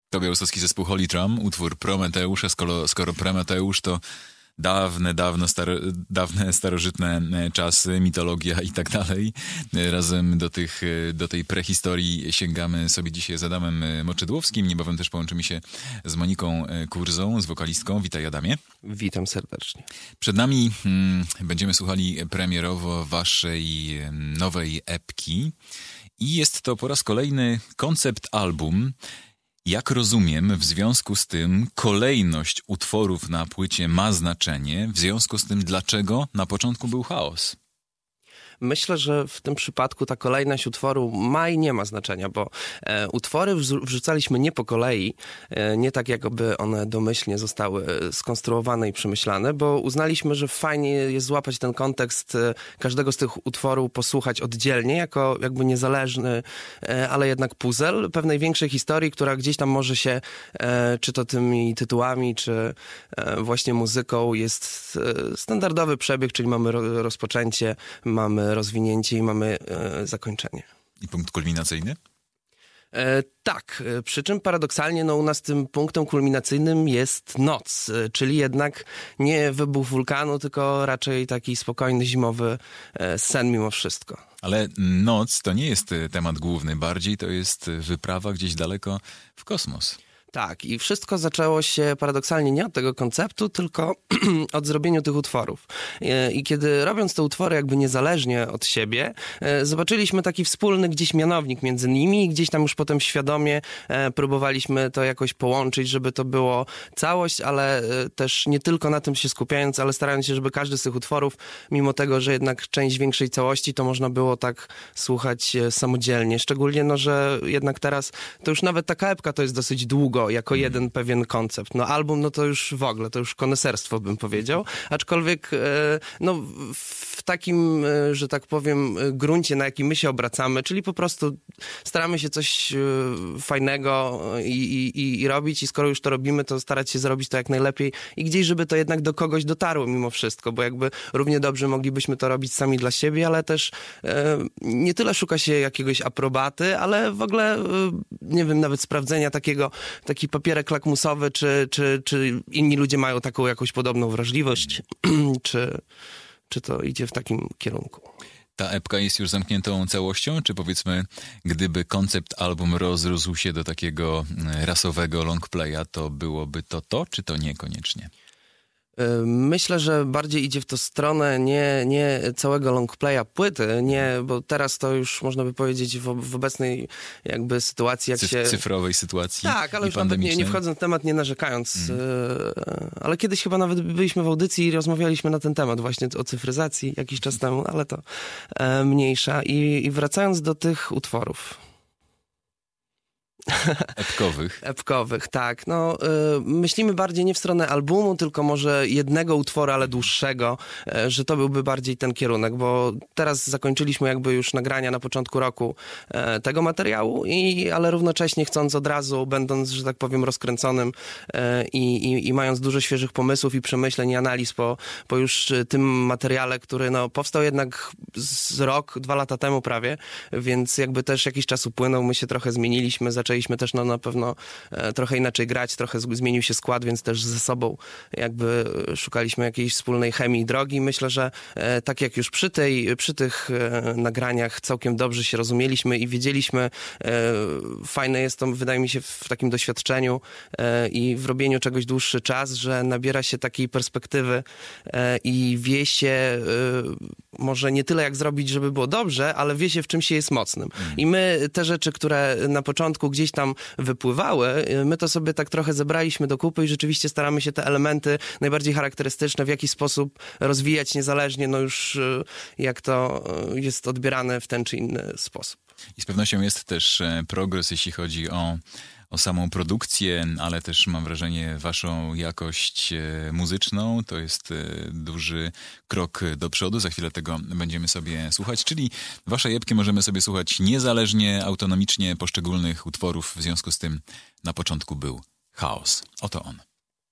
To białostocki zespół Holy Drum, utwór Prometeusz, a skoro Prometeusz to dawne, starożytne czasy, mitologia i tak dalej. Razem do tej prehistorii sięgamy sobie dzisiaj z Adamem Moczydłowskim. Niebawem też połączymy się z Moniką Kurzą, z wokalistką. Witaj, Adamie. Witam serdecznie. Przed nami będziemy słuchali premierowo waszej nowej epki i jest to po raz kolejny koncept album. Jak rozumiem, w związku z tym kolejność utworów na płycie ma znaczenie. W związku z tym, dlaczego na początku był chaos? Myślę, że w tym przypadku ta kolejność utworu ma i nie ma znaczenia, bo utwory wrzucaliśmy nie po kolei, nie tak jakby one domyślnie zostały skonstruowane i przemyślane, bo uznaliśmy, że fajnie jest złapać ten kontekst każdego z tych utworów, posłuchać oddzielnie, jako jakby niezależny, ale jednak puzzle pewnej większej historii, która gdzieś tam może się, czy to tymi tytułami, czy właśnie muzyką, jest standardowy przebieg, czyli mamy rozpoczęcie, mamy rozwinięcie i mamy zakończenie. I punkt kulminacyjny? Tak, przy czym paradoksalnie u nas tym punktem kulminacyjnym jest noc, czyli jednak nie wybuch wulkanu, tylko raczej taki spokojny, zimowy sen mimo wszystko. Ale noc to nie jest temat główny, bardziej to jest wyprawa gdzieś daleko w kosmos. Tak, i wszystko zaczęło się paradoksalnie nie od tego konceptu, tylko od zrobienia tych utworów. I kiedy robiąc te utwory jakby niezależnie od siebie, zobaczyliśmy taki wspólny gdzieś mianownik między nimi i gdzieś tam już potem świadomie próbowaliśmy to jakoś połączyć, żeby to było całość, ale też nie tylko na tym się skupiając, ale starając się, żeby każdy z tych utworów, mimo tego, że jednak część większej całości, to można było tak słuchać samodzielnie. Szczególnie, że jednak teraz to już nawet taka epka to jest dosyć długo, jako jeden pewien koncept. Album, to już w ogóle, to już koneserstwo bym powiedział. Aczkolwiek, w takim, że tak powiem, gruncie, na jakim my się obracamy, czyli po prostu staramy się coś fajnego i robić i skoro już to robimy, to starać się zrobić to jak najlepiej i gdzieś, żeby to jednak do kogoś dotarło mimo wszystko, bo jakby równie dobrze moglibyśmy to robić sami dla siebie, ale też nie tyle szuka się jakiegoś aprobaty, ale w ogóle, nie wiem, nawet sprawdzenia taki papierek lakmusowy, czy inni ludzie mają taką jakąś podobną wrażliwość, czy to idzie w takim kierunku. Ta epka jest już zamkniętą całością, czy powiedzmy, gdyby koncept album rozrósł się do takiego rasowego longplaya, to byłoby to, czy to niekoniecznie? Myślę, że bardziej idzie w tą stronę nie całego longplaya płyty, bo teraz to już można by powiedzieć w obecnej jakby sytuacji, cyfrowej sytuacji. Tak, ale już nawet nie wchodząc w temat, nie narzekając. Ale kiedyś chyba nawet byliśmy w audycji i rozmawialiśmy na ten temat właśnie o cyfryzacji jakiś czas temu, ale to mniejsza. I wracając do tych utworów. Epkowych, tak. Myślimy bardziej nie w stronę albumu, tylko może jednego utworu, ale dłuższego, że to byłby bardziej ten kierunek, bo teraz zakończyliśmy jakby już nagrania na początku roku tego materiału, ale równocześnie chcąc od razu, będąc, że tak powiem, rozkręconym i mając dużo świeżych pomysłów i przemyśleń i analiz po już tym materiale, który powstał jednak z rok, 2 lata temu prawie, więc jakby też jakiś czas upłynął, my się trochę zmieniliśmy, zaczęliśmy też na pewno trochę inaczej grać, trochę zmienił się skład, więc też ze sobą jakby szukaliśmy jakiejś wspólnej chemii i drogi. Myślę, że tak jak już przy tych nagraniach całkiem dobrze się rozumieliśmy i wiedzieliśmy, fajne jest to, wydaje mi się, w takim doświadczeniu i w robieniu czegoś dłuższy czas, że nabiera się takiej perspektywy i wie się może nie tyle jak zrobić, żeby było dobrze, ale wie się, w czym się jest mocnym. I my te rzeczy, które na początku gdzieś tam wypływały, my to sobie tak trochę zebraliśmy do kupy i rzeczywiście staramy się te elementy najbardziej charakterystyczne w jakiś sposób rozwijać niezależnie, już jak to jest odbierane w ten czy inny sposób. I z pewnością jest też progres, jeśli chodzi o samą produkcję, ale też mam wrażenie waszą jakość muzyczną. To jest duży krok do przodu. Za chwilę tego będziemy sobie słuchać, czyli waszej epki możemy sobie słuchać niezależnie, autonomicznie poszczególnych utworów. W związku z tym na początku był chaos. Oto on.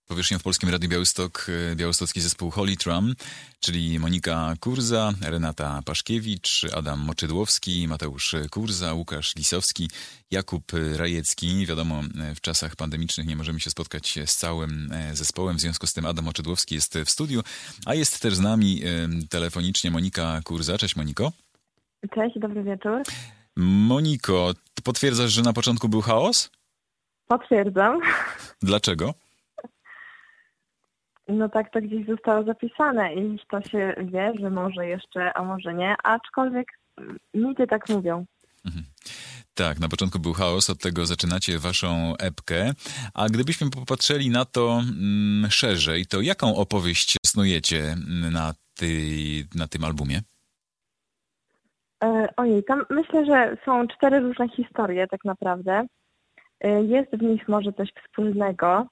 Powierzchnią w Polskim Radiu Białystok białostocki zespół Holy Trum, czyli Monika Kurza, Renata Paszkiewicz, Adam Moczydłowski, Mateusz Kurza, Łukasz Lisowski, Jakub Rajecki. Wiadomo, w czasach pandemicznych nie możemy się spotkać z całym zespołem, w związku z tym Adam Moczydłowski jest w studiu, a jest też z nami telefonicznie Monika Kurza. Cześć Moniko. Cześć, dobry wieczór. Moniko, ty potwierdzasz, że na początku był chaos? Potwierdzam. Dlaczego? No tak to gdzieś zostało zapisane i to się wie, że może jeszcze, a może nie, aczkolwiek ludzie tak mówią. Tak, na początku był chaos, od tego zaczynacie waszą epkę, a gdybyśmy popatrzyli na to szerzej, to jaką opowieść snujecie na tym albumie? Ojej, tam myślę, że są 4 różne historie tak naprawdę. Jest w nich może coś wspólnego.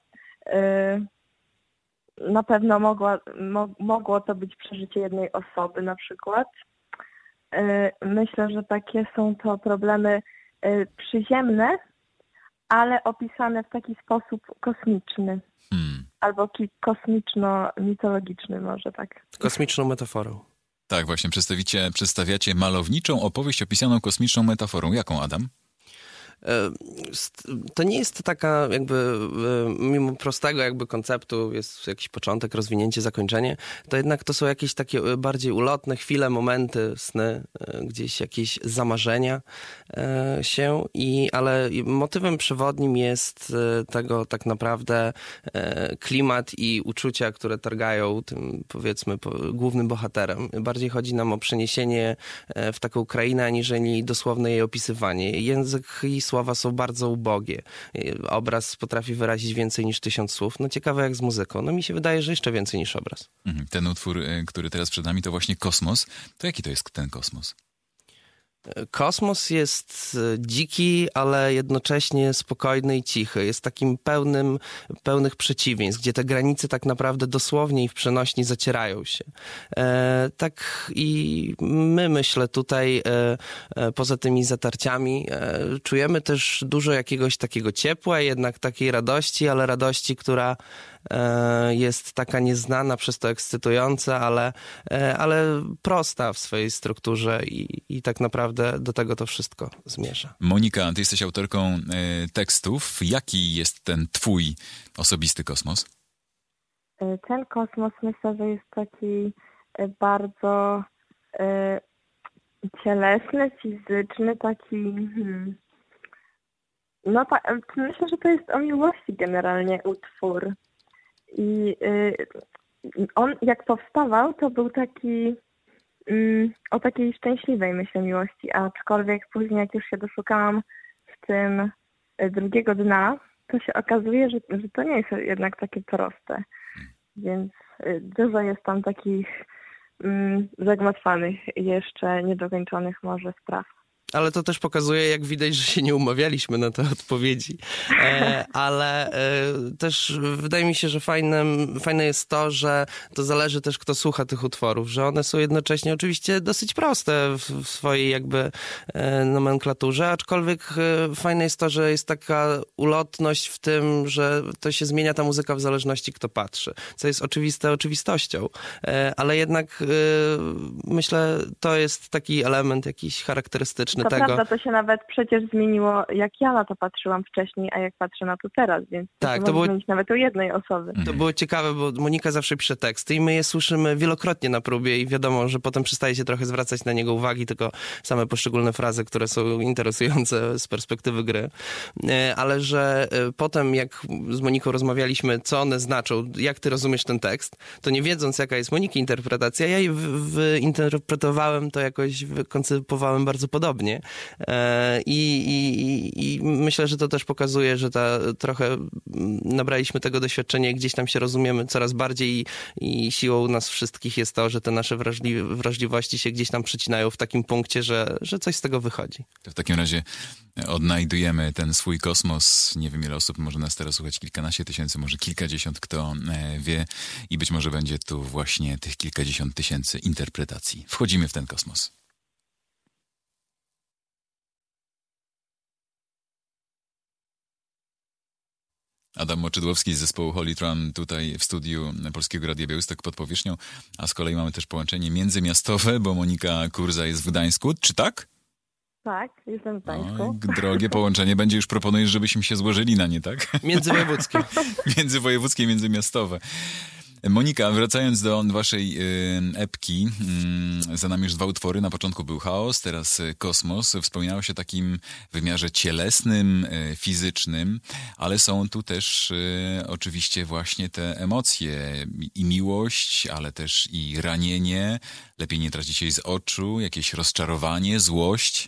Na pewno mogło to być przeżycie jednej osoby na przykład. Myślę, że takie są to problemy przyziemne, ale opisane w taki sposób kosmiczny. Albo kosmiczno-mitologiczny może tak. Kosmiczną metaforą. Tak, właśnie przedstawiacie malowniczą opowieść opisaną kosmiczną metaforą. Jaką, Adam? To nie jest taka jakby, mimo prostego jakby konceptu, jest jakiś początek, rozwinięcie, zakończenie, to jednak to są jakieś takie bardziej ulotne chwile, momenty, sny, gdzieś jakieś zamarzenia ale motywem przewodnim jest tego tak naprawdę klimat i uczucia, które targają tym, powiedzmy, głównym bohaterem. Bardziej chodzi nam o przeniesienie w taką krainę, aniżeli dosłowne jej opisywanie. Język i słowa są bardzo ubogie. Obraz potrafi wyrazić więcej niż 1000 słów. No ciekawe jak z muzyką. No mi się wydaje, że jeszcze więcej niż obraz. Ten utwór, który teraz przed nami, to właśnie Kosmos. To jaki to jest ten kosmos? Kosmos jest dziki, ale jednocześnie spokojny i cichy. Jest takim pełnych przeciwieństw, gdzie te granice tak naprawdę dosłownie i w przenośni zacierają się. Tak i my, myślę, tutaj poza tymi zatarciami czujemy też dużo jakiegoś takiego ciepła, jednak takiej radości, ale radości, która jest taka nieznana, przez to ekscytująca, ale prosta w swojej strukturze i tak naprawdę do tego to wszystko zmierza. Monika, ty jesteś autorką tekstów. Jaki jest ten twój osobisty kosmos? Ten kosmos myślę, że jest taki bardzo cielesny, fizyczny, taki... myślę, że to jest o miłości generalnie utwór. I on jak powstawał, to był taki o takiej szczęśliwej, myślę, miłości, aczkolwiek później jak już się doszukałam w tym drugiego dna, to się okazuje, że to nie jest jednak takie proste. Więc dużo jest tam takich zagmatwanych, jeszcze niedokończonych może spraw. Ale to też pokazuje, jak widać, że się nie umawialiśmy na te odpowiedzi. Ale też wydaje mi się, że fajne jest to, że to zależy też, kto słucha tych utworów, że one są jednocześnie oczywiście dosyć proste w swojej jakby nomenklaturze, aczkolwiek fajne jest to, że jest taka ulotność w tym, że to się zmienia ta muzyka w zależności, kto patrzy, co jest oczywiste oczywistością. Ale jednak myślę, to jest taki element jakiś charakterystyczny to tego. prawda, to się nawet przecież zmieniło, jak ja na to patrzyłam wcześniej, a jak patrzę na to teraz, więc tak, to może zmienić nawet u jednej osoby. To było ciekawe, bo Monika zawsze pisze teksty i my je słyszymy wielokrotnie na próbie i wiadomo, że potem przestaje się trochę zwracać na niego uwagi, tylko same poszczególne frazy, które są interesujące z perspektywy gry. Ale że potem, jak z Moniką rozmawialiśmy, co one znaczą, jak ty rozumiesz ten tekst, to nie wiedząc, jaka jest Moniki interpretacja, ja jej wyinterpretowałem to jakoś, wykoncypowałem bardzo podobnie. I myślę, że to też pokazuje, że trochę nabraliśmy tego doświadczenia i gdzieś tam się rozumiemy coraz bardziej i siłą nas wszystkich jest to, że te nasze wrażliwości się gdzieś tam przecinają w takim punkcie, że coś z tego wychodzi. To w takim razie odnajdujemy ten swój kosmos. Nie wiem, ile osób może nas teraz słuchać, kilkanaście tysięcy, może kilkadziesiąt, kto wie. I być może będzie tu właśnie tych kilkadziesiąt tysięcy interpretacji. Wchodzimy w ten kosmos. Adam Moczydłowski z zespołu Holy Tron tutaj w studiu Polskiego Radia Białystok pod powierzchnią, a z kolei mamy też połączenie międzymiastowe, bo Monika Kurza jest w Gdańsku, czy tak? Tak, jestem w Gdańsku. No, drogie połączenie będzie, już proponujesz, żebyśmy się złożyli na nie, tak? Międzywojewódzkie. Międzywojewódzkie, międzymiastowe. Monika, wracając do waszej epki, za nami już 2 utwory. Na początku był Chaos, teraz Kosmos. Wspominało się o takim wymiarze cielesnym, fizycznym, ale są tu też oczywiście właśnie te emocje i miłość, ale też i ranienie, lepiej nie tracić jej z oczu, jakieś rozczarowanie, złość.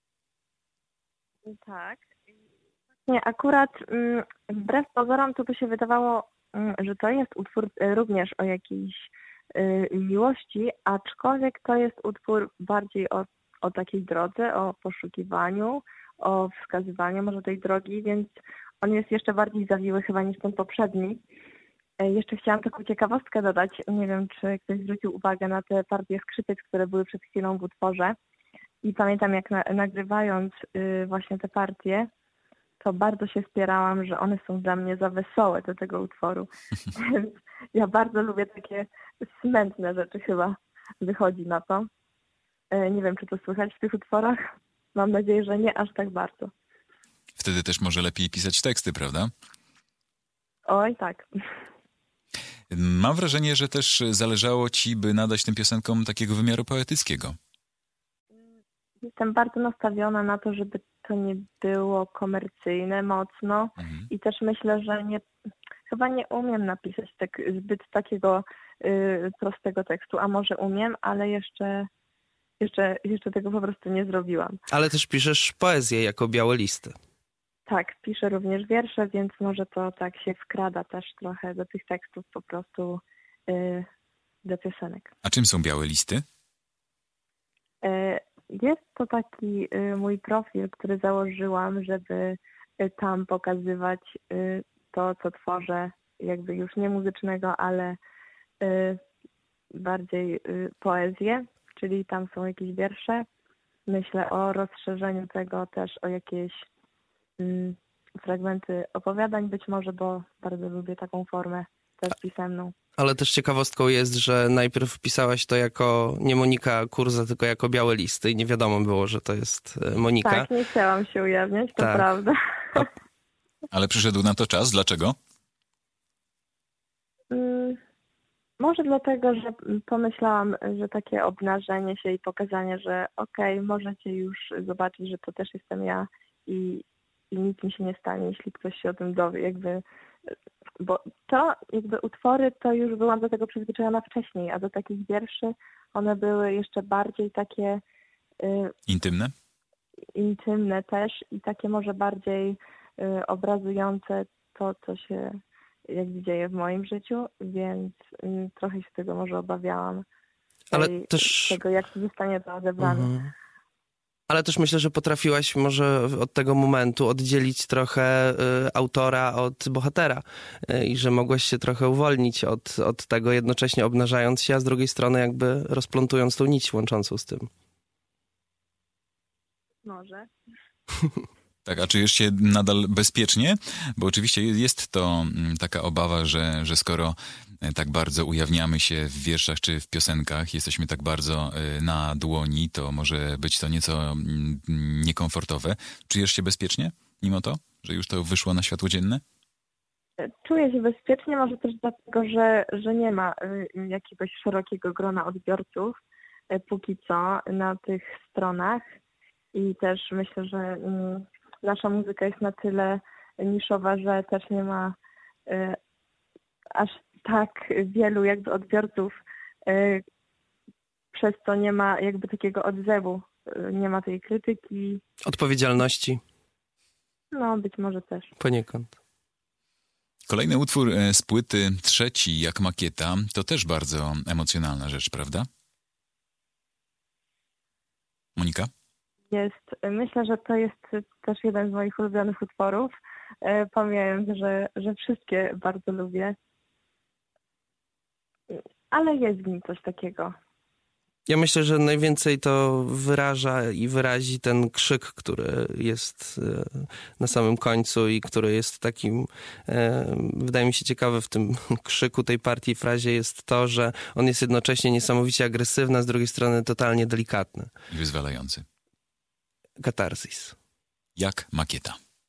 Tak. Nie, akurat wbrew pozorom to by się wydawało, że to jest utwór również o jakiejś miłości, aczkolwiek to jest utwór bardziej o takiej drodze, o poszukiwaniu, o wskazywaniu może tej drogi, więc on jest jeszcze bardziej zawiły chyba niż ten poprzedni. Jeszcze chciałam taką ciekawostkę dodać. Nie wiem, czy ktoś zwrócił uwagę na te partie skrzypiec, które były przed chwilą w utworze. I pamiętam, jak nagrywając właśnie te partie, to bardzo się spierałam, że one są dla mnie za wesołe do tego utworu. Więc ja bardzo lubię takie smętne rzeczy, chyba wychodzi na to. Nie wiem, czy to słychać w tych utworach. Mam nadzieję, że nie aż tak bardzo. Wtedy też może lepiej pisać teksty, prawda? Oj, tak. Mam wrażenie, że też zależało ci, by nadać tym piosenkom takiego wymiaru poetyckiego. Jestem bardzo nastawiona na to, żeby to nie było komercyjne mocno i też myślę, że chyba nie umiem napisać tak zbyt takiego prostego tekstu, a może umiem, ale jeszcze tego po prostu nie zrobiłam. Ale też piszesz poezję jako białe listy. Tak, piszę również wiersze, więc może to tak się wkrada też trochę do tych tekstów po prostu do piosenek. A czym są białe listy? Jest to taki mój profil, który założyłam, żeby tam pokazywać to, co tworzę, jakby już nie muzycznego, ale bardziej poezję, czyli tam są jakieś wiersze. Myślę o rozszerzeniu tego też o jakieś fragmenty opowiadań być może, bo bardzo lubię taką formę też pisemną. Ale też ciekawostką jest, że najpierw pisałaś to jako nie Monika Kurza, tylko jako białe listy i nie wiadomo było, że to jest Monika. Tak, nie chciałam się ujawniać, to Tak. prawda. Ale przyszedł na to czas. Dlaczego? Może dlatego, że pomyślałam, że takie obnażenie się i pokazanie, że okej, możecie już zobaczyć, że to też jestem ja i nic mi się nie stanie, jeśli ktoś się o tym dowie, jakby, bo to jakby utwory to już byłam do tego przyzwyczajona wcześniej, a do takich wierszy one były jeszcze bardziej takie Intymne? Intymne też i takie może bardziej obrazujące to, co się jakby dzieje w moim życiu, więc trochę się tego może obawiałam. Ale też tego, jak zostanie to odebrane. Ale też myślę, że potrafiłaś może od tego momentu oddzielić trochę autora od bohatera i że mogłaś się trochę uwolnić od tego, jednocześnie obnażając się, a z drugiej strony jakby rozplątując tą nić łączącą z tym. Może. Tak, a czujesz się nadal bezpiecznie? Bo oczywiście jest to taka obawa, że skoro tak bardzo ujawniamy się w wierszach czy w piosenkach, jesteśmy tak bardzo na dłoni, to może być to nieco niekomfortowe. Czujesz się bezpiecznie mimo to, że już to wyszło na światło dzienne? Czuję się bezpiecznie, może też dlatego, że nie ma jakiegoś szerokiego grona odbiorców póki co na tych stronach i też myślę, że nasza muzyka jest na tyle niszowa, że też nie ma aż tak wielu jakby odbiorców, przez to nie ma jakby takiego odzewu, nie ma tej krytyki. Odpowiedzialności. No, być może też. Poniekąd. Kolejny utwór z płyty, trzeci jak makieta, to też bardzo emocjonalna rzecz, prawda? Monika? Myślę, że to jest też jeden z moich ulubionych utworów, pomijając, że wszystkie bardzo lubię, ale jest w nim coś takiego. Ja myślę, że najwięcej to wyraża i wyrazi ten krzyk, który jest na samym końcu i który jest takim, wydaje mi się ciekawe w tym krzyku tej partii i frazie jest to, że on jest jednocześnie niesamowicie agresywny, a z drugiej strony totalnie delikatny. I wyzwalający. Katarzis. Jak makieta.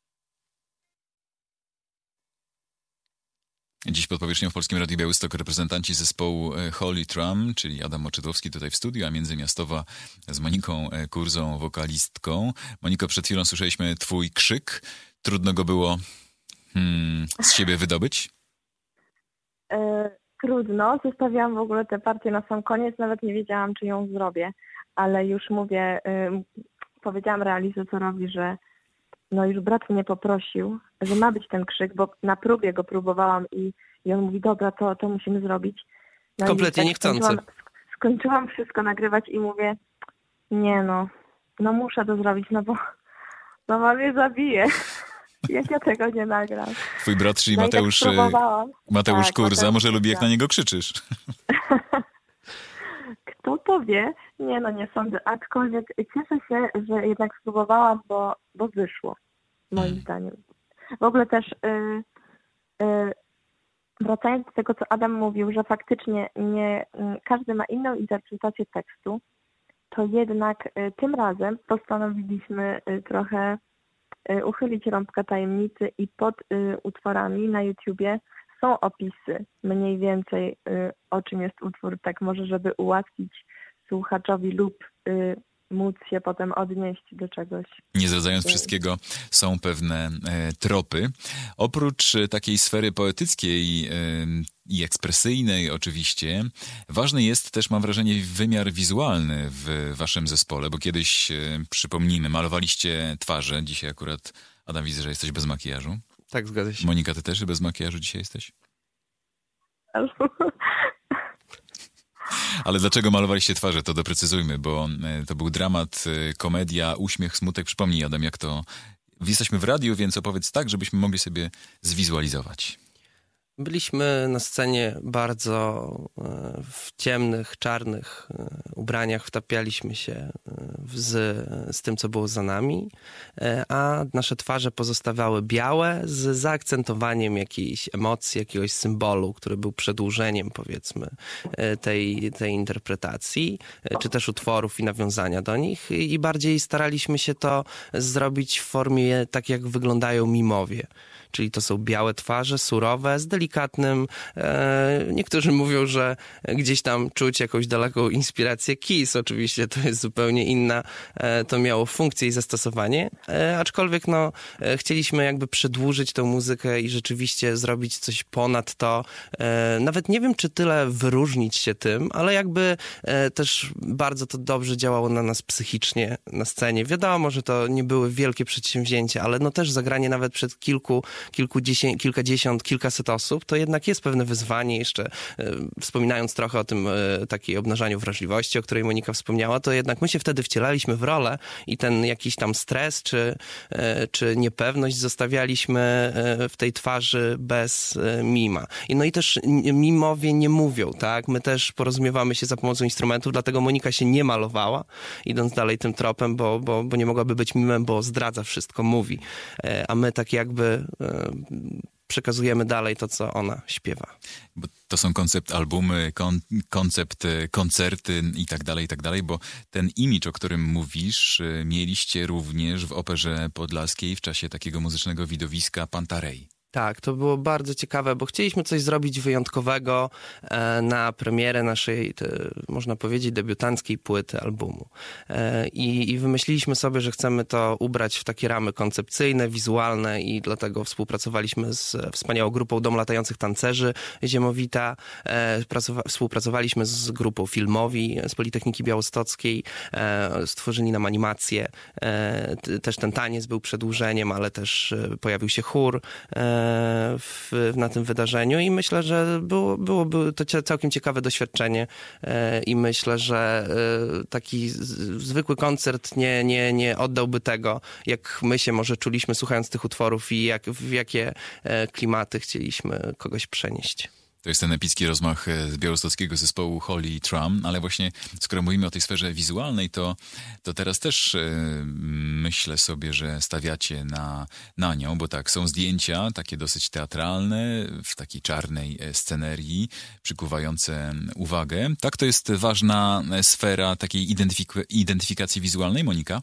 Dziś pod powierzchnią w Polskim Radiu Białystok reprezentanci zespołu Holy Tram, czyli Adam Moczytowski tutaj w studiu, a Międzymiastowa z Moniką Kurzą, wokalistką. Moniko, przed chwilą słyszeliśmy twój krzyk. Trudno go było z siebie wydobyć? Trudno. Zostawiłam w ogóle tę partię na sam koniec. Nawet nie wiedziałam, czy ją zrobię. Ale już mówię, powiedziałam realizatorowi, że no już brat mnie poprosił, że ma być ten krzyk, bo na próbie go próbowałam i on mówi, dobra, to musimy zrobić. No kompletnie tak niechcący. Skończyłam wszystko nagrywać i mówię, nie no muszę to zrobić, no bo mama mnie zabije, jak ja tego nie nagram. Twój brat, czyli No Mateusz, tak Mateusz Kurza, Mateusz może lubi jak Kurza. na niego krzyczysz. Kto to wie? Nie sądzę. Aczkolwiek cieszę się, że jednak spróbowałam, bo wyszło. Moim zdaniem. W ogóle też wracając do tego, co Adam mówił, że faktycznie nie każdy ma inną interpretację tekstu, to jednak tym razem postanowiliśmy trochę uchylić rąbkę tajemnicy i pod utworami na YouTubie są opisy mniej więcej o czym jest utwór, tak może żeby ułatwić słuchaczowi lub móc się potem odnieść do czegoś. Nie zdradzając wszystkiego, są pewne tropy. Oprócz takiej sfery poetyckiej i ekspresyjnej oczywiście, ważny jest też, mam wrażenie, wymiar wizualny w waszym zespole, bo kiedyś, przypomnijmy, malowaliście twarze. Dzisiaj akurat, Adam, widzę, że jesteś bez makijażu. Tak, zgadza się. Monika, ty też bez makijażu dzisiaj jesteś? Ale dlaczego malowaliście twarze? To doprecyzujmy, bo to był dramat, komedia, uśmiech, smutek. Przypomnij, Adam, jak to... Jesteśmy w radiu, więc opowiedz tak, żebyśmy mogli sobie zwizualizować. Byliśmy na scenie bardzo w ciemnych, czarnych ubraniach, wtapialiśmy się z tym, co było za nami, a nasze twarze pozostawały białe z zaakcentowaniem jakiejś emocji, jakiegoś symbolu, który był przedłużeniem, powiedzmy, tej interpretacji, czy też utworów i nawiązania do nich i bardziej staraliśmy się to zrobić w formie tak, jak wyglądają mimowie. Czyli to są białe twarze, surowe, z delikatnym... niektórzy mówią, że gdzieś tam czuć jakąś daleką inspirację Kiss. Oczywiście to jest zupełnie inna, to miało funkcję i zastosowanie. Aczkolwiek no, chcieliśmy jakby przedłużyć tę muzykę i rzeczywiście zrobić coś ponad to. Nawet nie wiem, czy tyle wyróżnić się tym, ale jakby też bardzo to dobrze działało na nas psychicznie na scenie. Wiadomo, że to nie były wielkie przedsięwzięcia, ale no też zagranie nawet przed kilkadziesiąt, kilkaset osób, to jednak jest pewne wyzwanie. Jeszcze wspominając trochę o tym takiej obnażaniu wrażliwości, o której Monika wspomniała, to jednak my się wtedy wcielaliśmy w rolę i ten jakiś tam stres czy niepewność zostawialiśmy w tej twarzy bez mima. No i też mimowie nie mówią, tak? My też porozumiewamy się za pomocą instrumentów, dlatego Monika się nie malowała, idąc dalej tym tropem, bo nie mogłaby być mimem, bo zdradza wszystko, mówi. A my tak jakby przekazujemy dalej to, co ona śpiewa. Bo to są koncept albumy, koncept koncerty i tak dalej, bo ten imidż, o którym mówisz, mieliście również w Operze Podlaskiej w czasie takiego muzycznego widowiska Pantarei. Tak, to było bardzo ciekawe, bo chcieliśmy coś zrobić wyjątkowego na premierę naszej, można powiedzieć, debiutanckiej płyty albumu. I wymyśliliśmy sobie, że chcemy to ubrać w takie ramy koncepcyjne, wizualne i dlatego współpracowaliśmy z wspaniałą grupą Dom Latających Tancerzy Ziemowita. Współpracowaliśmy z grupą Filmowi z Politechniki Białostockiej. Stworzyli nam animację. Też ten taniec był przedłużeniem, ale też pojawił się chór na tym wydarzeniu i myślę, że byłoby to całkiem ciekawe doświadczenie i myślę, że taki zwykły koncert nie oddałby tego, jak my się może czuliśmy słuchając tych utworów i w jakie klimaty chcieliśmy kogoś przenieść. To jest ten epicki rozmach białostockiego zespołu Holy Tram, ale właśnie skoro mówimy o tej sferze wizualnej, to teraz też myślę sobie, że stawiacie na nią, bo tak, są zdjęcia takie dosyć teatralne, w takiej czarnej scenerii, przykuwające uwagę. Tak, to jest ważna sfera takiej identyfikacji wizualnej, Monika?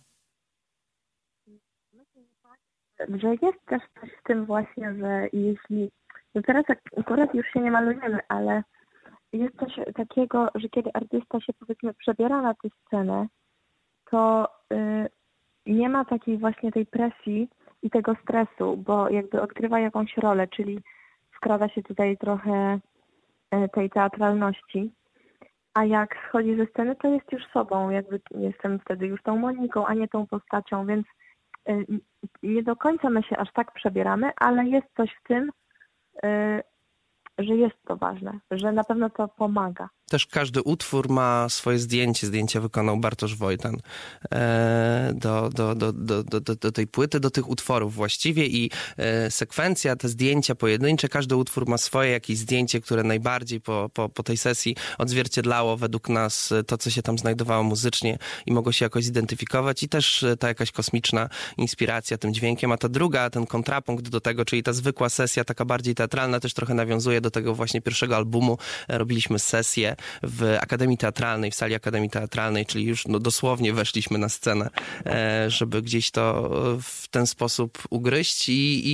Że jest też coś w tym właśnie, że jeśli... No teraz akurat już się nie malujemy, ale jest coś takiego, że kiedy artysta się powiedzmy przebiera na tę scenę, to nie ma takiej właśnie tej presji i tego stresu, bo jakby odgrywa jakąś rolę, czyli wkrada się tutaj trochę tej teatralności. A jak schodzi ze sceny, to jest już sobą, jakby jestem wtedy już tą Moniką, a nie tą postacią, więc nie do końca my się aż tak przebieramy, ale jest coś w tym, że jest to ważne, że na pewno to pomaga. Też każdy utwór ma swoje zdjęcie. Zdjęcia wykonał Bartosz Wojtan do tej płyty, do tych utworów właściwie i sekwencja, te zdjęcia pojedyncze, każdy utwór ma swoje jakieś zdjęcie, które najbardziej po tej sesji odzwierciedlało według nas to, co się tam znajdowało muzycznie i mogło się jakoś zidentyfikować i też ta jakaś kosmiczna inspiracja tym dźwiękiem, a ta druga, ten kontrapunkt do tego, czyli ta zwykła sesja, taka bardziej teatralna, też trochę nawiązuje do tego właśnie pierwszego albumu. Robiliśmy sesję w Akademii Teatralnej, w sali Akademii Teatralnej, czyli już dosłownie weszliśmy na scenę, żeby gdzieś to w ten sposób ugryźć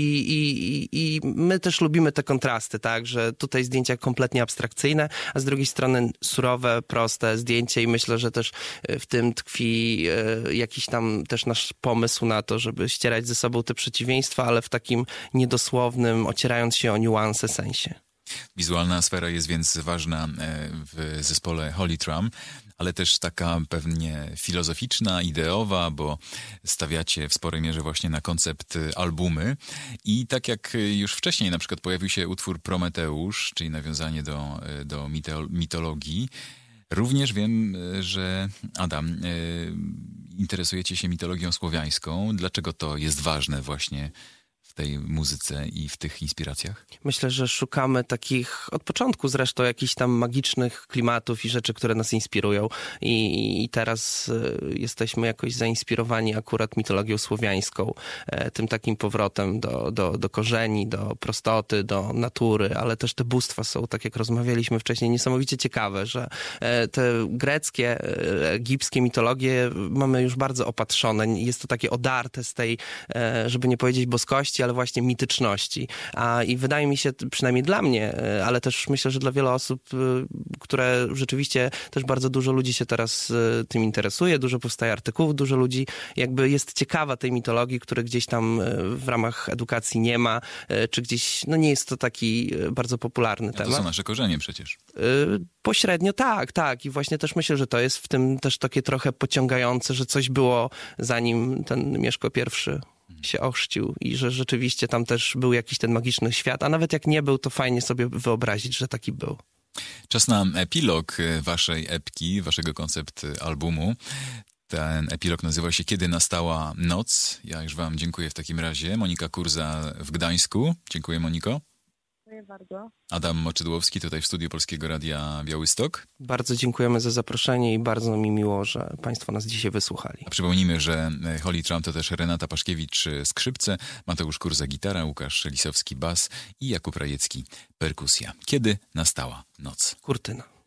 i my też lubimy te kontrasty, tak, że tutaj zdjęcia kompletnie abstrakcyjne, a z drugiej strony surowe, proste zdjęcie i myślę, że też w tym tkwi jakiś tam też nasz pomysł na to, żeby ścierać ze sobą te przeciwieństwa, ale w takim niedosłownym, ocierając się o niuanse sensie. Wizualna sfera jest więc ważna w zespole Holy Tram, ale też taka pewnie filozoficzna, ideowa, bo stawiacie w sporej mierze właśnie na koncept albumy. I tak jak już wcześniej na przykład pojawił się utwór Prometeusz, czyli nawiązanie do mitologii, również wiem, że Adam, interesujecie się mitologią słowiańską. Dlaczego to jest ważne właśnie w tej muzyce i w tych inspiracjach? Myślę, że szukamy takich, od początku zresztą, jakichś tam magicznych klimatów i rzeczy, które nas inspirują. I teraz jesteśmy jakoś zainspirowani akurat mitologią słowiańską, tym takim powrotem do korzeni, do prostoty, do natury, ale też te bóstwa są, tak jak rozmawialiśmy wcześniej, niesamowicie ciekawe, że te greckie, egipskie mitologie mamy już bardzo opatrzone. Jest to takie odarte z tej, żeby nie powiedzieć boskości, ale właśnie mityczności. I wydaje mi się, przynajmniej dla mnie, ale też myślę, że dla wielu osób, które rzeczywiście też bardzo dużo ludzi się teraz tym interesuje, dużo powstaje artykułów, dużo ludzi jakby jest ciekawa tej mitologii, której gdzieś tam w ramach edukacji nie ma, czy gdzieś, no nie jest to taki bardzo popularny temat. To są nasze korzenie przecież. Pośrednio tak. I właśnie też myślę, że to jest w tym też takie trochę pociągające, że coś było zanim ten Mieszko I się ochrzcił i że rzeczywiście tam też był jakiś ten magiczny świat, a nawet jak nie był, to fajnie sobie wyobrazić, że taki był. Czas na epilog waszej epki, waszego koncept albumu. Ten epilog nazywa się Kiedy nastała noc. Ja już wam dziękuję w takim razie. Monika Kurza w Gdańsku. Dziękuję, Moniko. Dziękuję bardzo. Adam Moczydłowski tutaj w studiu Polskiego Radia Białystok. Bardzo dziękujemy za zaproszenie i bardzo mi miło, że państwo nas dzisiaj wysłuchali. A przypomnijmy, że Holy Tram to też Renata Paszkiewicz skrzypce, Mateusz Kurza gitara, Łukasz Lisowski bas i Jakub Rajecki perkusja. Kiedy nastała noc? Kurtyna.